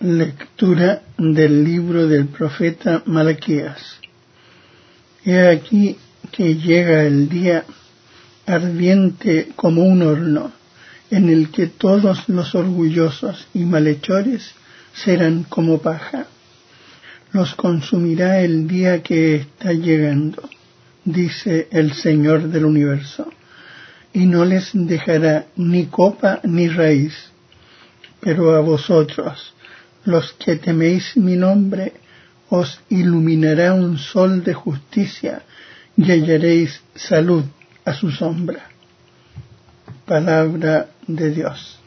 Lectura del libro del profeta Malaquías. He aquí que llega el día ardiente como un horno, en el que todos los orgullosos y malhechores serán como paja. Los consumirá el día que está llegando, dice el Señor del universo, y no les dejará ni copa ni raíz. Pero a vosotros, los que teméis mi nombre, os iluminará un sol de justicia y hallaréis salud a su sombra. Palabra de Dios.